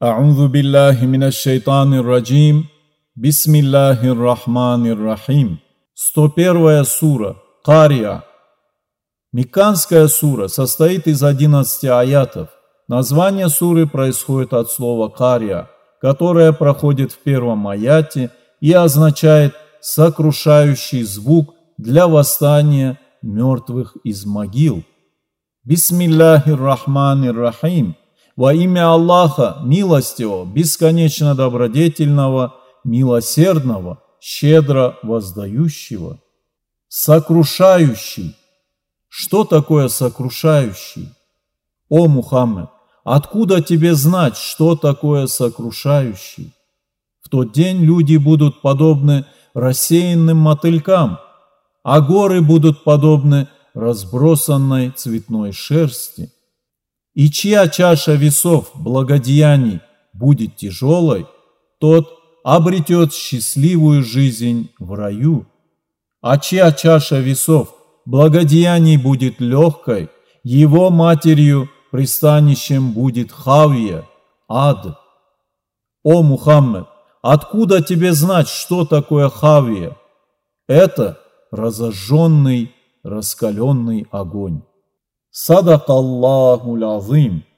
А'удзу биллахи минаш шайтанир раджим. Бисмиллахир рахманир рахим. 101 сура. Кария. Мекканская сура состоит из 11 аятов. Название суры происходит от слова «кария», которое проходит в первом аяте и означает «сокрушающий звук для восстания мертвых из могил». Бисмиллахир рахманир рахим. Во имя Аллаха, милостивого, бесконечно добродетельного, милосердного, щедро воздающего. Сокрушающий. Что такое сокрушающий? О Мухаммед, откуда тебе знать, что такое сокрушающий? В тот день люди будут подобны рассеянным мотылькам, а горы будут подобны разбросанной цветной шерсти. И чья чаша весов благодеяний будет тяжелой, тот обретет счастливую жизнь в раю. А чья чаша весов благодеяний будет легкой, его матерью пристанищем будет Хавия, ад. О Мухаммед, откуда тебе знать, что такое Хавия? Это разожженный, раскаленный огонь. Садак Аллаху азим.